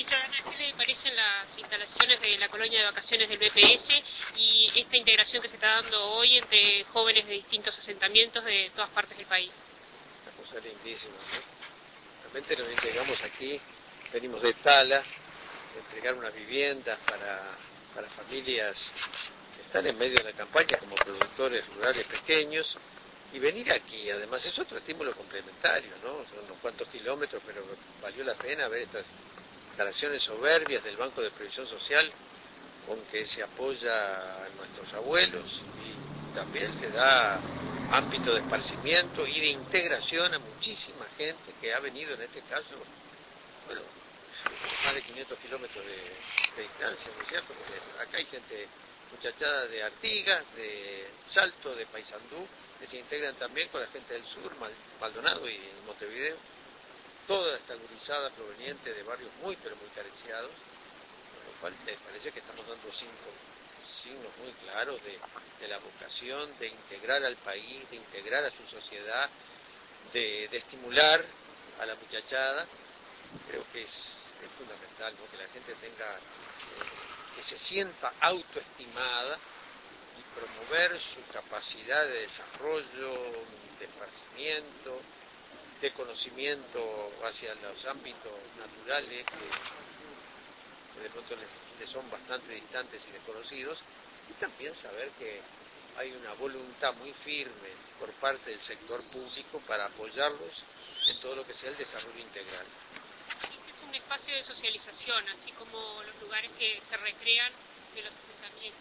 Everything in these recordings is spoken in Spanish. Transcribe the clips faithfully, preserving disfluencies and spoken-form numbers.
Ministra Ana, ¿qué le parecen las instalaciones de la colonia de vacaciones del B P S y esta integración que se está dando hoy entre jóvenes de distintos asentamientos de todas partes del país? Una cosa lindísima, ¿no? Realmente nos integramos aquí, venimos de Tala, de entregar unas viviendas para, para familias que están en medio de la campaña como productores rurales pequeños, y venir aquí, además, es otro estímulo complementario, ¿no? Son unos cuantos kilómetros, pero valió la pena ver estas instalaciones soberbias del Banco de Previsión Social con que se apoya a nuestros abuelos y también se da ámbito de esparcimiento y de integración a muchísima gente que ha venido en este caso, bueno, más de quinientos kilómetros de, de distancia, ¿no es cierto? Porque acá hay gente muchachada de Artigas, de Salto, de Paysandú, que se integran también con la gente del sur, Maldonado y Montevideo, toda esta gurizada proveniente de barrios muy pero muy carenciados, con lo cual me parece que estamos dando cinco signos muy claros de, de la vocación de integrar al país, de integrar a su sociedad, de, de estimular a la muchachada. Creo que es, es fundamental, ¿no? Que la gente tenga, eh, que se sienta autoestimada y promover su capacidad de desarrollo, de esparcimiento, de conocimiento hacia los ámbitos naturales que, que de pronto les, les son bastante distantes y desconocidos, y también saber que hay una voluntad muy firme por parte del sector público para apoyarlos en todo lo que sea el desarrollo integral. Es un espacio de socialización, así como los lugares que se recrean de los asentamientos.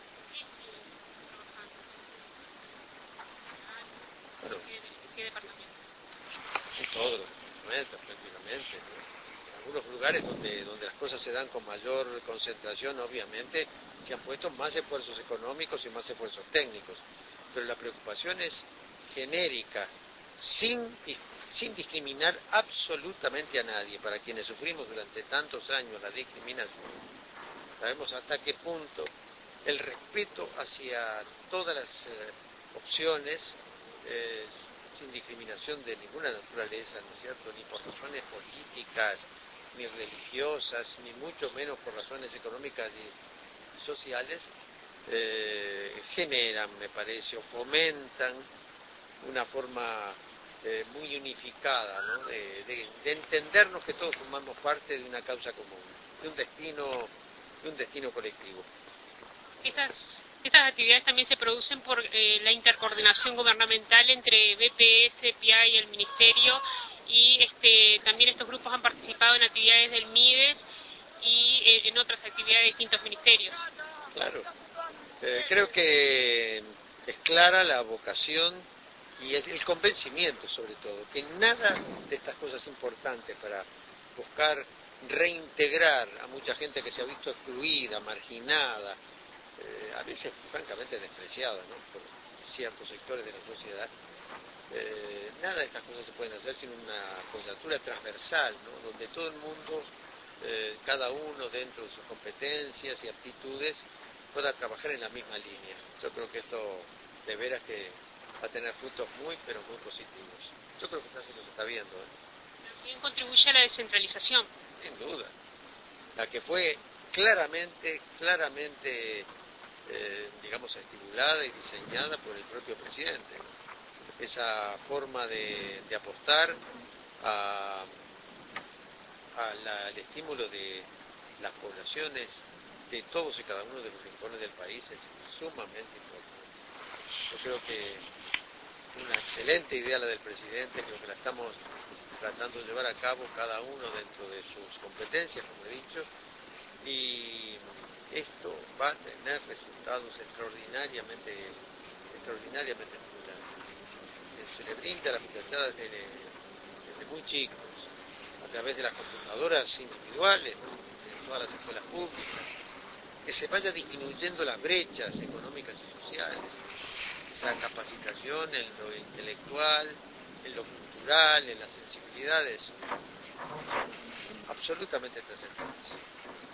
Bueno, ¿Qué, qué departamento? En todos los departamentos prácticamente, ¿no? En algunos lugares donde, donde las cosas se dan con mayor concentración, obviamente, se han puesto más esfuerzos económicos y más esfuerzos técnicos, pero la preocupación es genérica, sin, sin discriminar absolutamente a nadie. Para quienes sufrimos durante tantos años la discriminación, sabemos hasta qué punto el respeto hacia todas las eh, opciones, eh, sin discriminación de ninguna naturaleza, ¿no es cierto?, ni por razones políticas, ni religiosas, ni mucho menos por razones económicas y sociales, eh, generan, me parece, o fomentan una forma eh, muy unificada, ¿no?, de, de, de entendernos que todos formamos parte de una causa común, de un destino, de un destino colectivo. Estas Estas actividades también se producen por eh, la intercoordinación gubernamental entre B P S, P I A y el Ministerio, y este, también estos grupos han participado en actividades del MIDES y eh, en otras actividades de distintos ministerios. Claro, eh, creo que es clara la vocación y es el convencimiento, sobre todo, que nada de estas cosas importantes para buscar reintegrar a mucha gente que se ha visto excluida, marginada, Eh, a veces francamente despreciada, ¿no?, por ciertos sectores de la sociedad. Eh, nada de estas cosas se pueden hacer sin una coyuntura transversal, ¿no?, donde todo el mundo, eh, cada uno dentro de sus competencias y aptitudes, pueda trabajar en la misma línea. Yo creo que esto de veras que va a tener frutos muy pero muy positivos. Yo creo que así lo se está viendo, ¿eh? También contribuye a la descentralización. Sin duda. La que fue claramente, claramente Eh, digamos, estimulada y diseñada por el propio presidente. Esa forma de, de apostar a, a la, al estímulo de las poblaciones de todos y cada uno de los rincones del país es sumamente importante. Yo creo que una excelente idea la del presidente, creo que la estamos tratando de llevar a cabo cada uno dentro de sus competencias, como he dicho, y esto va a tener resultados extraordinariamente, extraordinariamente estimulantes. Se le brinda a la muchachada desde, desde muy chicos, a través de las computadoras individuales, ¿no?, en todas las escuelas públicas, que se vaya disminuyendo las brechas económicas y sociales, esa capacitación en lo intelectual, en lo cultural, en las sensibilidades, absolutamente trascendentes.